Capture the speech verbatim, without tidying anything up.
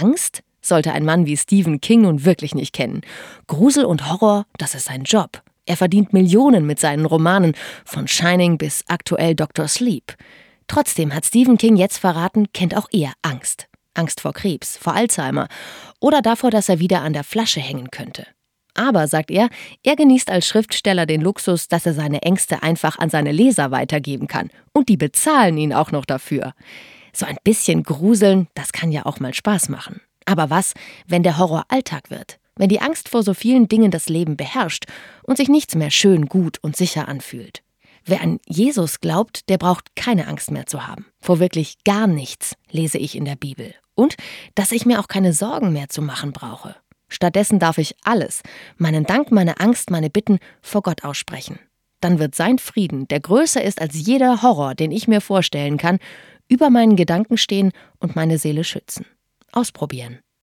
Angst sollte ein Mann wie Stephen King nun wirklich nicht kennen. Grusel und Horror, das ist sein Job. Er verdient Millionen mit seinen Romanen, von Shining bis aktuell Doktor Sleep. Trotzdem hat Stephen King jetzt verraten, kennt auch er Angst. Angst vor Krebs, vor Alzheimer oder davor, dass er wieder an der Flasche hängen könnte. Aber, sagt er, er genießt als Schriftsteller den Luxus, dass er seine Ängste einfach an seine Leser weitergeben kann. Und die bezahlen ihn auch noch dafür. So ein bisschen gruseln, das kann ja auch mal Spaß machen. Aber was, wenn der Horror Alltag wird? Wenn die Angst vor so vielen Dingen das Leben beherrscht und sich nichts mehr schön, gut und sicher anfühlt? Wer an Jesus glaubt, der braucht keine Angst mehr zu haben. Vor wirklich gar nichts, lese ich in der Bibel. Und dass ich mir auch keine Sorgen mehr zu machen brauche. Stattdessen darf ich alles, meinen Dank, meine Angst, meine Bitten vor Gott aussprechen. Dann wird sein Frieden, der größer ist als jeder Horror, den ich mir vorstellen kann, über meinen Gedanken stehen und meine Seele schützen. Ausprobieren.